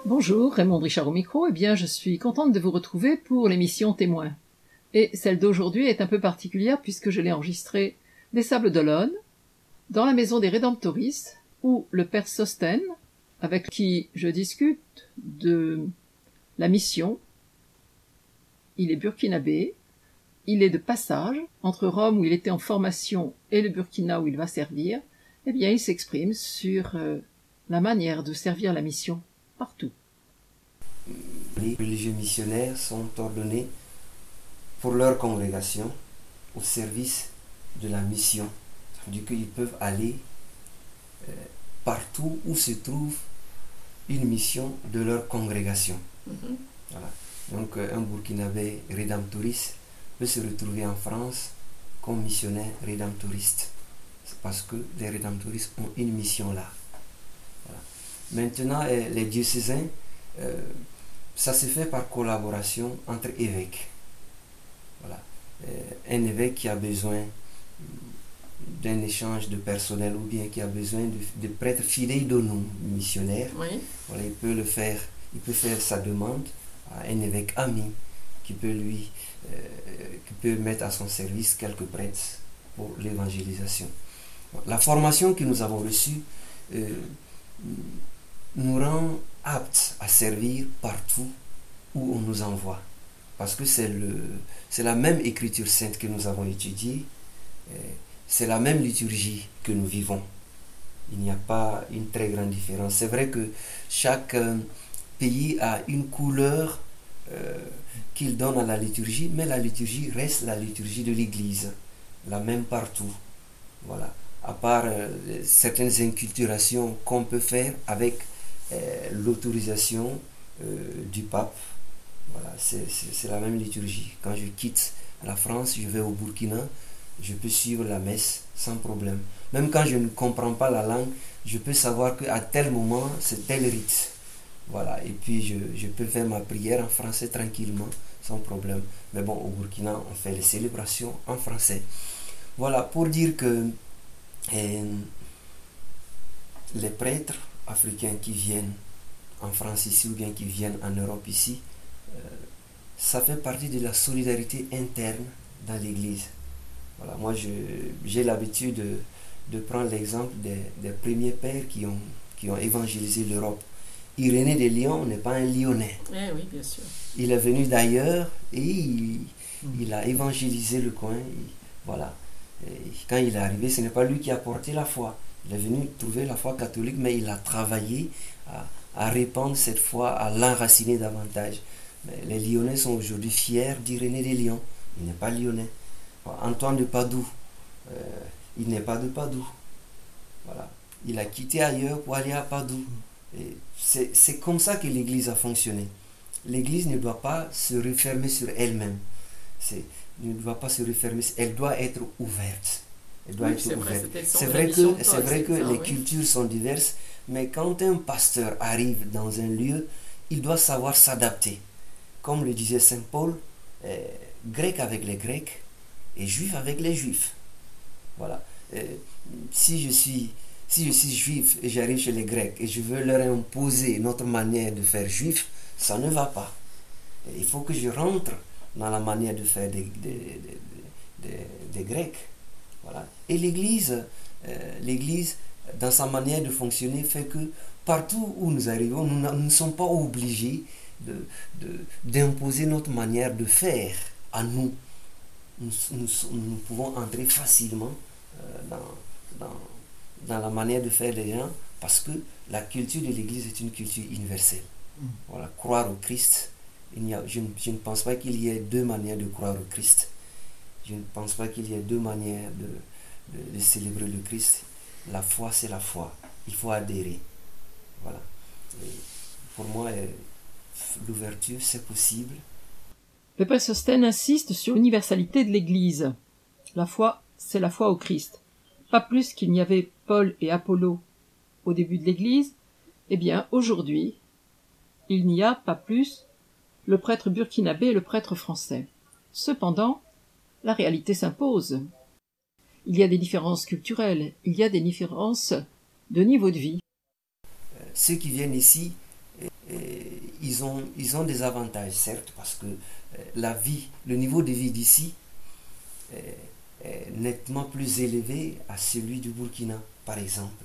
Bonjour, Raymond Richard au micro. Je suis contente de vous retrouver pour l'émission Témoin. Et celle d'aujourd'hui est un peu particulière puisque je l'ai enregistrée des Sables d'Olonne, dans la maison des Rédemptoristes, où le père Sostène, avec qui je discute de la mission, il est burkinabé, il est de passage entre Rome où il était en formation et le Burkina où il va servir. Il s'exprime sur la manière de servir la mission partout. Les religieux missionnaires sont ordonnés pour leur congrégation au service de la mission. Ça veut dire qu'ils peuvent aller partout où se trouve une mission de leur congrégation. Voilà. Donc un Burkinabé rédemptoriste peut se retrouver en France comme missionnaire rédemptoriste. C'est parce que les rédemptoristes ont une mission là. Voilà. Maintenant, les diocésains, ça se fait par collaboration entre évêques. Voilà. Un évêque qui a besoin d'un échange de personnel ou bien qui a besoin de prêtres fidei donum missionnaires, oui. Voilà, il peut le faire, il peut faire sa demande à un évêque ami qui peut mettre à son service quelques prêtres pour l'évangélisation. La formation que nous avons reçue nous rend aptes à servir partout où on nous envoie. Parce que c'est la même écriture sainte que nous avons étudiée, c'est la même liturgie que nous vivons. Il n'y a pas une très grande différence. C'est vrai que chaque pays a une couleur qu'il donne à la liturgie, mais la liturgie reste la liturgie de l'Église, la même partout. Voilà. À part certaines inculturations qu'on peut faire avec l'autorisation du pape. Voilà, c'est la même liturgie. Quand je quitte la France, je vais au Burkina, je peux suivre la messe sans problème. Même quand je ne comprends pas la langue, je peux savoir qu'à tel moment, c'est tel rite. Voilà, et puis je peux faire ma prière en français tranquillement, sans problème. Mais bon, au Burkina, on fait les célébrations en français. Voilà, pour dire que les prêtres africains qui viennent en France ici ou bien qui viennent en Europe ici, ça fait partie de la solidarité interne dans l'Église. Voilà, moi j'ai l'habitude de prendre l'exemple des premiers pères qui ont évangélisé l'Europe. Irénée de Lyon n'est pas un Lyonnais. Eh oui, bien sûr. Il est venu d'ailleurs et il a évangélisé le coin. Voilà. Et quand il est arrivé, ce n'est pas lui qui a porté la foi. Il est venu trouver la foi catholique, mais il a travaillé à répandre cette foi, à l'enraciner davantage. Mais les Lyonnais sont aujourd'hui fiers d'Irénée de Lyon. Il n'est pas Lyonnais. Antoine de Padoue, il n'est pas de Padoue. Voilà. Il a quitté ailleurs pour aller à Padoue. Et c'est comme ça que l'Église a fonctionné. L'Église ne doit pas se refermer sur elle-même. Ne doit pas se refermer. Elle doit être ouverte. Elle doit être ouverte. C'est vrai que les cultures sont diverses, mais quand un pasteur arrive dans un lieu, il doit savoir s'adapter. Comme le disait saint Paul, grec avec les Grecs et juif avec les Juifs. Voilà. Si je suis juif et j'arrive chez les Grecs et je veux leur imposer notre manière de faire juif, ça ne va pas. Il faut que je rentre dans la manière de faire des Grecs. Voilà. Et l'Église, dans sa manière de fonctionner, fait que partout où nous arrivons, nous ne sommes pas obligés d'imposer notre manière de faire à nous. Nous pouvons entrer facilement dans la manière de faire des gens parce que la culture de l'Église est une culture universelle. Voilà, croire au Christ, je ne pense pas qu'il y ait deux manières de croire au Christ. Je ne pense pas qu'il y ait deux manières de célébrer le Christ. La foi, c'est la foi. Il faut adhérer. Voilà. Et pour moi, l'ouverture, c'est possible. Le père Sostène insiste sur l'universalité de l'Église. La foi, c'est la foi au Christ. Pas plus qu'il n'y avait Paul et Apollo au début de l'Église, aujourd'hui, il n'y a pas plus le prêtre burkinabé et le prêtre français. Cependant, la réalité s'impose. Il y a des différences culturelles, il y a des différences de niveau de vie. Ceux qui viennent ici ils ont des avantages, certes, parce que le niveau de vie d'ici est nettement plus élevé à celui du Burkina, par exemple.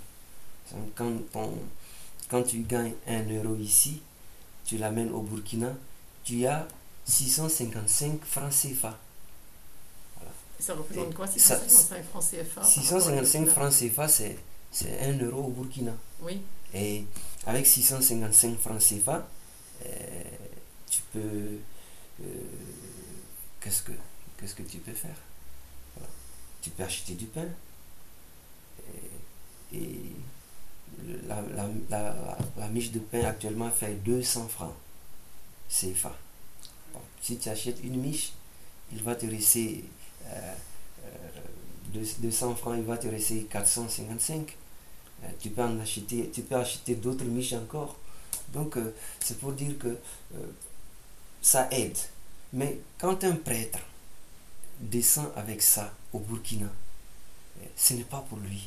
Quand tu gagnes 1 € ici, tu l'amènes au Burkina, tu as 655 francs CFA. Voilà. Ça représente quoi, 655 francs CFA? 655 francs CFA, c'est 1 € au Burkina. Oui. Et avec 655 francs CFA, tu peux... qu'est-ce que tu peux faire? Voilà. Tu peux acheter du pain. Et la miche de pain actuellement fait 200 francs CFA. Bon, si tu achètes une miche, il va te rester 200 francs, il va te rester 455. Tu peux acheter d'autres miches encore. Donc c'est pour dire que ça aide. Mais quand un prêtre descend avec ça au Burkina, ce n'est pas pour lui.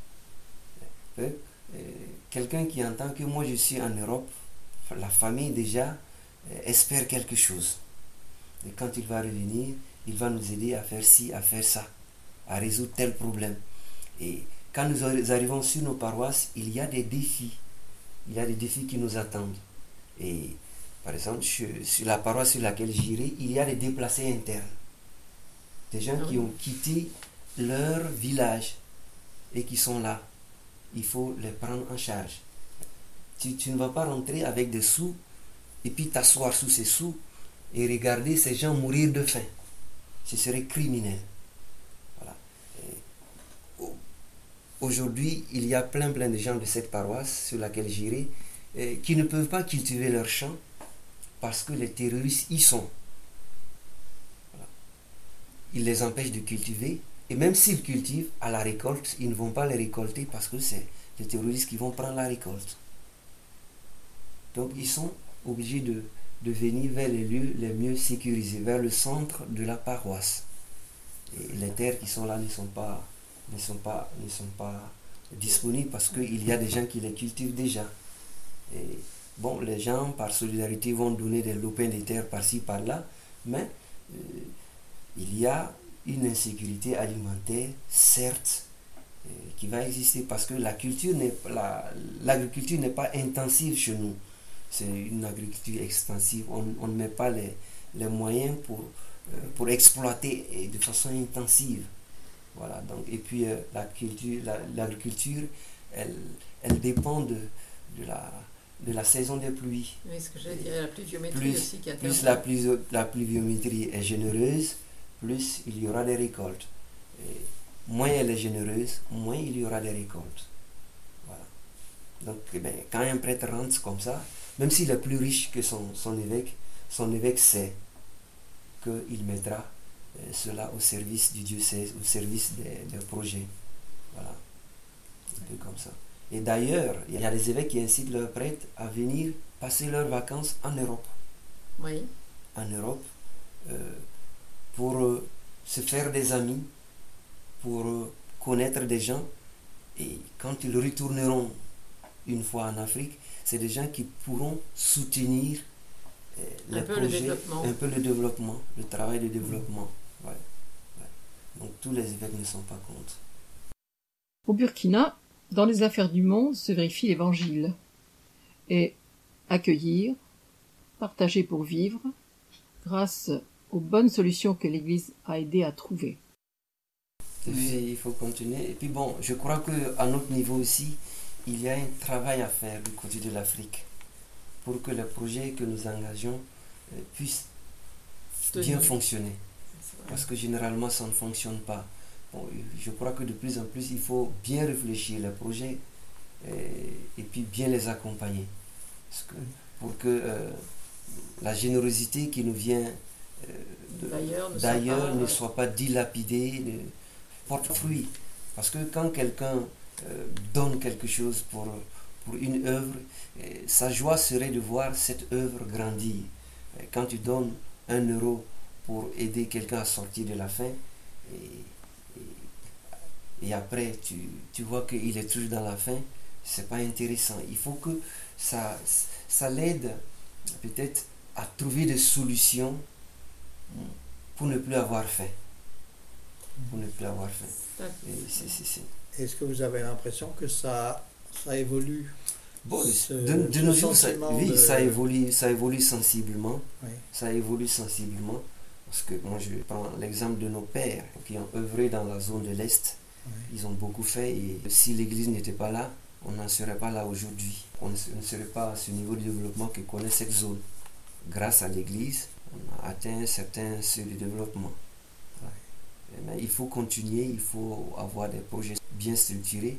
Quelqu'un qui entend que moi je suis en Europe, la famille déjà espère quelque chose. Et quand il va revenir, il va nous aider à faire ci, à faire ça, à résoudre tel problème. Et quand nous arrivons sur nos paroisses, il y a des défis. Il y a des défis qui nous attendent. Et par exemple, sur la paroisse sur laquelle j'irai, il y a des déplacés internes. Des gens qui ont quitté leur village et qui sont là. Il faut les prendre en charge. Tu ne vas pas rentrer avec des sous et puis t'asseoir sous ces sous et regarder ces gens mourir de faim. Ce serait criminel. Voilà. Aujourd'hui, il y a plein de gens de cette paroisse sur laquelle j'irai qui ne peuvent pas cultiver leurs champs parce que les terroristes y sont. Voilà. Ils les empêchent de cultiver. Et même s'ils cultivent, à la récolte, ils ne vont pas les récolter parce que c'est les terroristes qui vont prendre la récolte. Donc ils sont obligés de venir vers les lieux les mieux sécurisés, vers le centre de la paroisse. Et les terres qui sont là ne sont pas disponibles parce qu'il y a des gens qui les cultivent déjà. Et bon, les gens, par solidarité, vont donner des lopins de terre par-ci, par-là, mais il y a une insécurité alimentaire, certes, qui va exister parce que l'agriculture n'est pas intensive chez nous. C'est une agriculture extensive. On ne met pas les moyens pour exploiter de façon intensive. Voilà. Donc, et puis l'agriculture, elle dépend de la saison des pluies. Oui, ce que j'allais dire, la pluviométrie aussi qui a plus la pluviométrie est généreuse, plus il y aura des récoltes. Et moins elle est généreuse, moins il y aura des récoltes. Voilà. Donc, quand un prêtre rentre comme ça, même s'il est plus riche que son évêque sait qu'il mettra cela au service du diocèse, au service des projets. Voilà. Un peu comme ça. Et d'ailleurs, il y a des évêques qui incitent leurs prêtres à venir passer leurs vacances en Europe. Oui. En Europe, pour se faire des amis, pour connaître des gens. Et quand ils retourneront une fois en Afrique, c'est des gens qui pourront soutenir les projets, un peu le développement, le travail de développement. Ouais. Ouais. Donc tous les évêques ne sont pas contre. Au Burkina, dans les affaires du monde se vérifie l'Évangile. Et accueillir, partager pour vivre, grâce aux bonnes solutions que l'Église a aidé à trouver. Il faut continuer. Et puis bon, je crois qu'à notre niveau aussi, il y a un travail à faire du côté de l'Afrique pour que les projets que nous engageons puissent bien fonctionner. Parce que généralement, ça ne fonctionne pas. Bon, je crois que de plus en plus, il faut bien réfléchir les projets et puis bien les accompagner. Pour que la générosité qui nous vient d'ailleurs ne soit pas dilapidée, porte fruit. Parce que quand quelqu'un donne quelque chose pour une œuvre, sa joie serait de voir cette œuvre grandir. Quand tu donnes 1 € pour aider quelqu'un à sortir de la faim, et après tu vois qu'il est toujours dans la faim, c'est pas intéressant. Il faut que ça l'aide peut-être à trouver des solutions pour ne plus avoir faim. Pour ne plus avoir faim. Est-ce que vous avez l'impression que ça évolue? Bon, de nos jours, ça évolue sensiblement. Oui. Ça évolue sensiblement. Parce que moi, je prends l'exemple de nos pères qui ont œuvré dans la zone de l'Est. Oui. Ils ont beaucoup fait et si l'Église n'était pas là, on n'en serait pas là aujourd'hui. On ne serait pas à ce niveau de développement que connaît cette zone. Grâce à l'Église, on a atteint un certain seuil de développement. Oui. Mais il faut continuer, il faut avoir des projets bien structurés.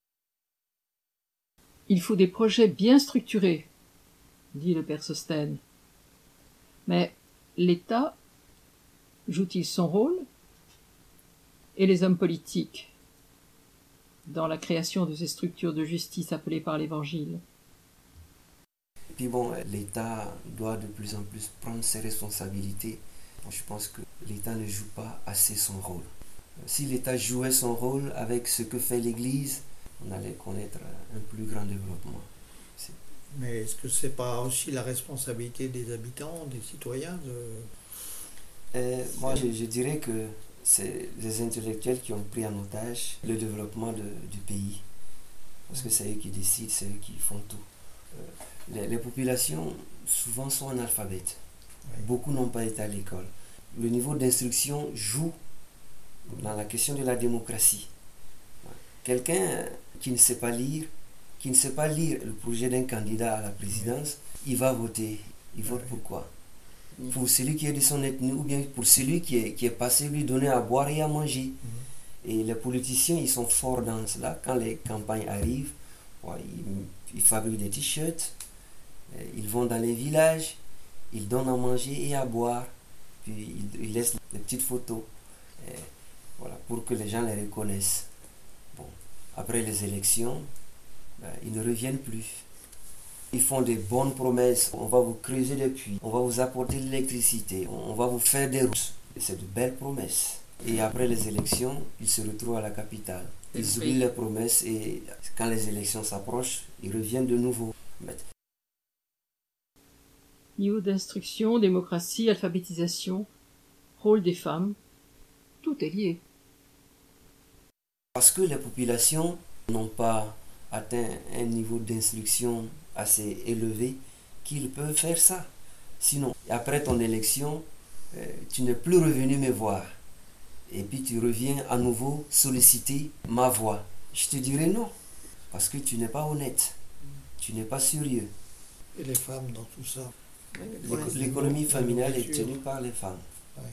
Il faut des projets bien structurés, dit le père Sostène. Mais l'État joue-t-il son rôle? Et les hommes politiques dans la création de ces structures de justice appelées par l'Évangile? Puis bon, l'État doit de plus en plus prendre ses responsabilités. Je pense que l'État ne joue pas assez son rôle. Si l'État jouait son rôle avec ce que fait l'Église, on allait connaître un plus grand développement. Mais est-ce que ce n'est pas aussi la responsabilité des habitants, des citoyens Moi, je dirais que c'est les intellectuels qui ont pris en otage le développement du pays. Parce que c'est eux qui décident, c'est eux qui font tout. Les populations, souvent, sont analphabètes. Oui. Beaucoup n'ont pas été à l'école. Le niveau d'instruction joue dans la question de la démocratie. Quelqu'un qui ne sait pas lire, le projet d'un candidat à la présidence, il va voter. Il vote pour quoi? Pour celui qui est de son ethnie ou bien pour celui qui est passé lui donner à boire et à manger. Et les politiciens, ils sont forts dans cela. Quand les campagnes arrivent, ils fabriquent des t-shirts, ils vont dans les villages, ils donnent à manger et à boire, puis ils laissent des petites photos voilà, pour que les gens les reconnaissent. Bon. Après les élections, ils ne reviennent plus. Ils font des bonnes promesses. On va vous creuser des puits, on va vous apporter de l'électricité, on va vous faire des routes. C'est de belles promesses. Et après les élections, ils se retrouvent à la capitale. Ils oublient les promesses et quand les élections s'approchent, ils reviennent de nouveau. Niveau d'instruction, démocratie, alphabétisation, rôle des femmes, tout est lié. Parce que les populations n'ont pas atteint un niveau d'instruction assez élevé qu'ils peuvent faire ça. Sinon, après ton élection, tu n'es plus revenu me voir. Et puis tu reviens à nouveau solliciter ma voix. Je te dirais non, parce que tu n'es pas honnête, tu n'es pas sérieux. Et les femmes dans tout ça? L'économie familiale est tenue par les femmes. Oui.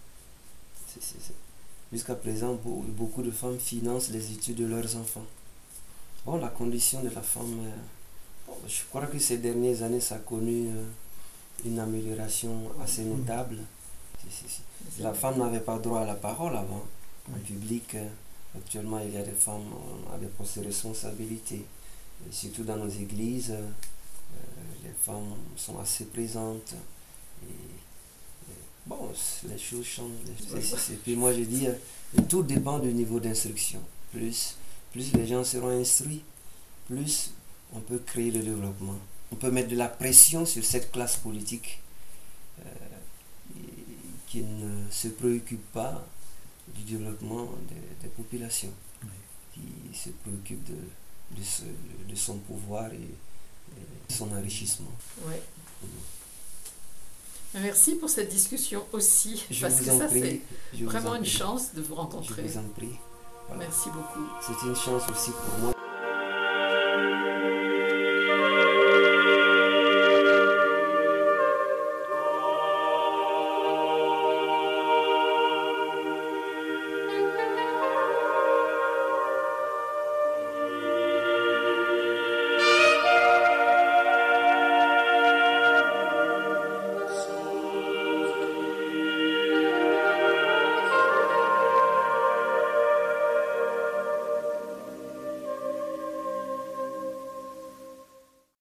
Jusqu'à présent, beaucoup de femmes financent les études de leurs enfants. Bon, la condition de la femme, je crois que ces dernières années, ça a connu une amélioration assez notable. La femme n'avait pas droit à la parole avant. En public, actuellement, il y a des femmes à des postes de responsabilité. Et surtout dans nos églises, les femmes sont assez présentes. Bon, les choses changent. Et puis moi, je dis, tout dépend du niveau d'instruction. Plus les gens seront instruits, plus on peut créer le développement. On peut mettre de la pression sur cette classe politique qui ne se préoccupe pas du développement des populations, qui se préoccupe de son pouvoir et de son enrichissement. Ouais. Merci pour cette discussion aussi, parce que ça c'est vraiment une chance de vous rencontrer. Je vous en prie. Voilà. Merci beaucoup. C'est une chance aussi pour moi.